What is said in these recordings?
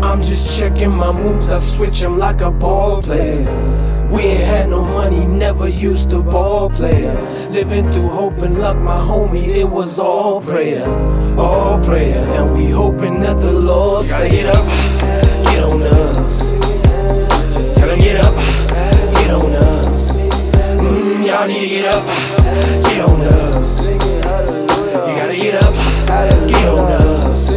I'm just checking my moves, I switch them like a ball player. We ain't had no money, never used to ball player. Living through hope and luck, my homie, it was all prayer. All prayer, and we hoping that the Lord say get up, get on us. Just tell him get up, get on us. Y'all need to get up, get on us. You gotta get up, get on us.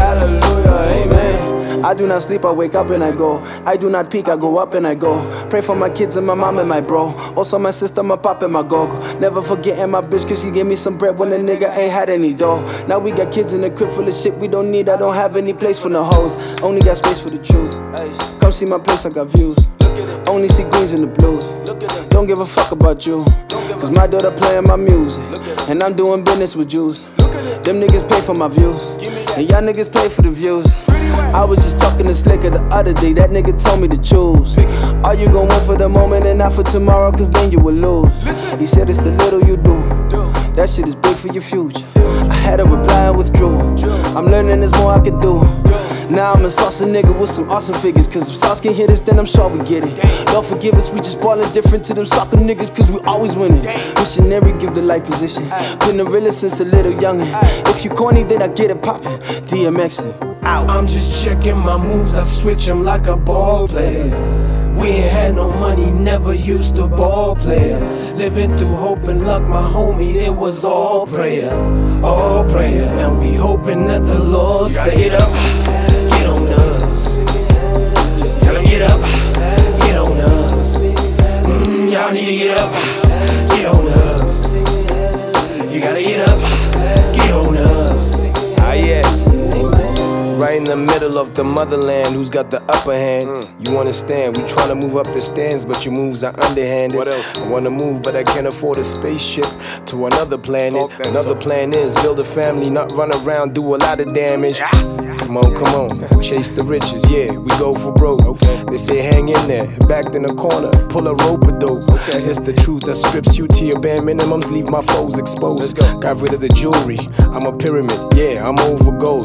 I do not sleep, I wake up and I go. I do not peak, I go up and I go. Pray for my kids and my mom and my bro. Also my sister, my pop and my gogo. Never forgetting my bitch cause she gave me some bread when a nigga ain't had any dough. Now we got kids in the crib full of shit we don't need. I don't have any place for the hoes. Only got space for the truth. Come see my place, I got views. Only see greens and the blues. Don't give a fuck about you, cause my daughter playing my music, and I'm doing business with Jews. Them niggas pay for my views, and y'all niggas pay for the views. I was just talking to Slicker the other day, that nigga told me to choose. Are you gon' win for the moment and not for tomorrow, cause then you will lose. He said it's the little you do, that shit is big for your future. I had to reply and withdrew. I'm learning there's more I could do. Now I'm a saucy nigga with some awesome figures, cause if sauce can hit us, then I'm sure we get it. Lord forgive us, we just ballin' different to them soccer niggas, cause we always winning. Missionary give the life position, been the realest since a little youngin'. If you corny, then I get it poppin', DMXin'. I'm just checking my moves, I switch them like a ball player. We ain't had no money, never used to ball player. Living through hope and luck, my homie, it was all prayer. All prayer, and we hoping that the Lord say get up, get on us. Just tell him get up, get on us. Y'all need to get up, get on us. You gotta get up, get on us. Ah yes, right in the middle of the motherland, who's got the upper hand? You understand, we tryna move up the stands, but your moves are underhanded. What else? I wanna move, but I can't afford a spaceship to another planet. Another plan is build a family, not run around, do a lot of damage. Come on, chase the riches, yeah, we go for broke. They say hang in there, backed in the corner, pull a rope of dope. It's the truth that strips you to your bare minimums, leave my foes exposed. Let's go. Got rid of the jewelry, I'm a pyramid, yeah, I'm over gold.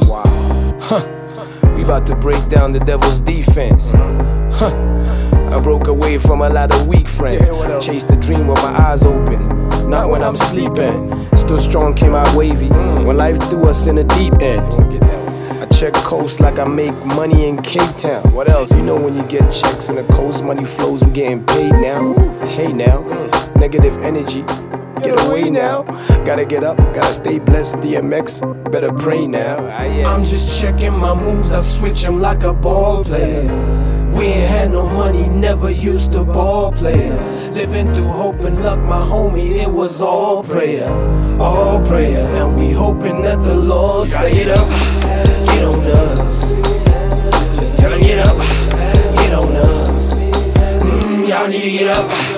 We about to break down the devil's defense. I broke away from a lot of weak friends. Chased the dream with my eyes open, not when I'm sleeping. Still strong, came out wavy when life threw us in the deep end. I check coast like I make money in Cape Town. What else? You know when you get checks in the coast, money flows, we getting paid now. Hey now, negative energy, get away now. Gotta get up, gotta stay blessed, DMX, better pray now. I'm just checking my moves, I switch them like a ball player. We ain't had no money, never used to ball player. Living through hope and luck, my homie, it was all prayer. All prayer, and we hoping that the Lord say get up, get on us. Just tell him get up, get on us. Y'all need to get up.